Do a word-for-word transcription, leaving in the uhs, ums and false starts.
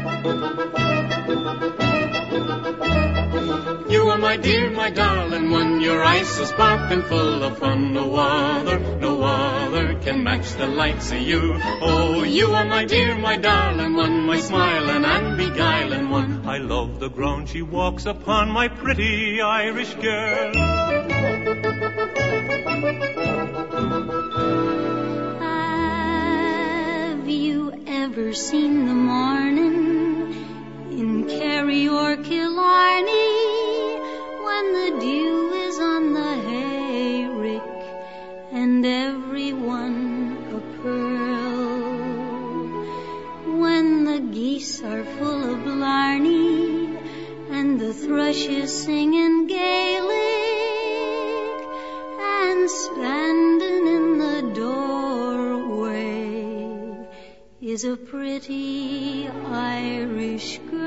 You are my dear, my darling one, your eyes so sparkling full of fun. No other, no other can match the lights of you. Oh, you are my dear, my darling one, my smiling and beguiling one. I love the ground she walks upon, my pretty Irish girl. Have you ever seen the morning in Kerry or Killarney, when the dew is on the hayrick and everyone a pearl, when the geese are full of blarney and the thrush is singing Gaelic, and standing in the doorway is a pretty Irish girl.